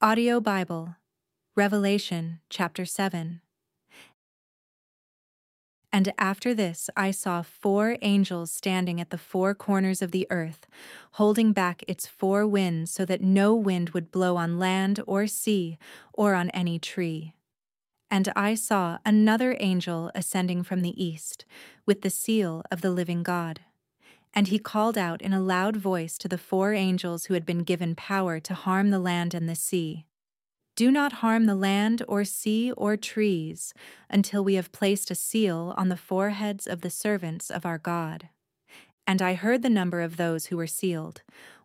Audio Bible, Revelation chapter 7. And after this I saw 4 angels standing at the 4 corners of the earth, holding back its 4 winds so that no wind would blow on land or sea or on any tree. And I saw another angel ascending from the east, with the seal of the living God. And he called out in a loud voice to the 4 angels who had been given power to harm the land and the sea. Do not harm the land or sea or trees until we have placed a seal on the foreheads of the servants of our God. And I heard the number of those who were sealed,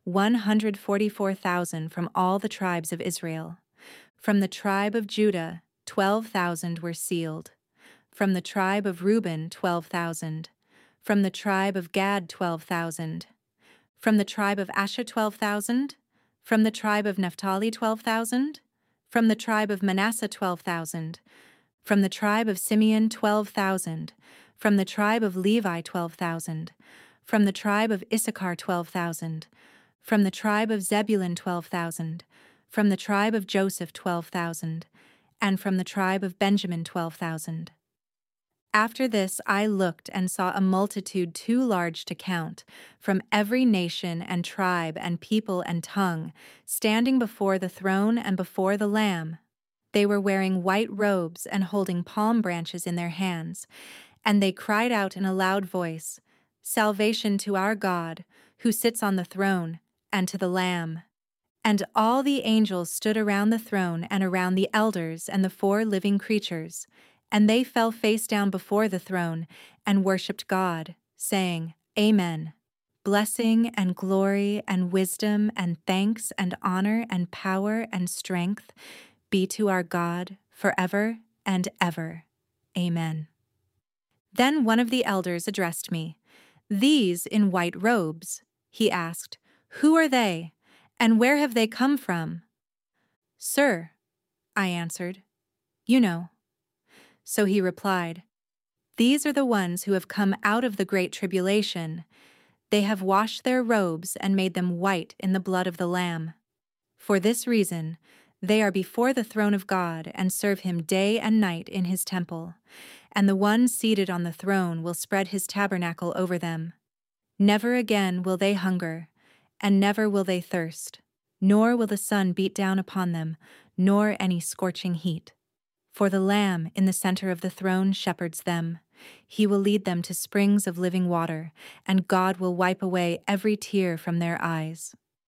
144,000 from all the tribes of Israel. From the tribe of Judah, 12,000 were sealed. From the tribe of Reuben, 12,000. From the tribe of Gad, 12,000. From the tribe of Asher, 12,000. From the tribe of Naphtali, 12,000. From the tribe of Manasseh, 12,000. From the tribe of Simeon, 12,000. From the tribe of Levi, 12,000. From the tribe of Issachar, 12,000. From the tribe of Zebulun, 12,000. From the tribe of Joseph, 12,000. And from the tribe of Benjamin, 12,000. After this I looked and saw a multitude too large to count, from every nation and tribe and people and tongue, standing before the throne and before the Lamb. They were wearing white robes and holding palm branches in their hands, and they cried out in a loud voice, "Salvation to our God, who sits on the throne, and to the Lamb." And all the angels stood around the throne and around the elders and the 4 living creatures, and they fell face down before the throne and worshipped God, saying, Amen. Blessing and glory and wisdom and thanks and honor and power and strength be to our God forever and ever. Amen. Then one of the elders addressed me. "These in white robes," he asked, "who are they, and where have they come from?" "Sir," I answered, "you know." So he replied, "These are the ones who have come out of the great tribulation. They have washed their robes and made them white in the blood of the Lamb. For this reason, they are before the throne of God and serve him day and night in his temple, and the one seated on the throne will spread his tabernacle over them. Never again will they hunger, and never will they thirst, nor will the sun beat down upon them, nor any scorching heat. For the Lamb in the center of the throne shepherds them. He will lead them to springs of living water, and God will wipe away every tear from their eyes.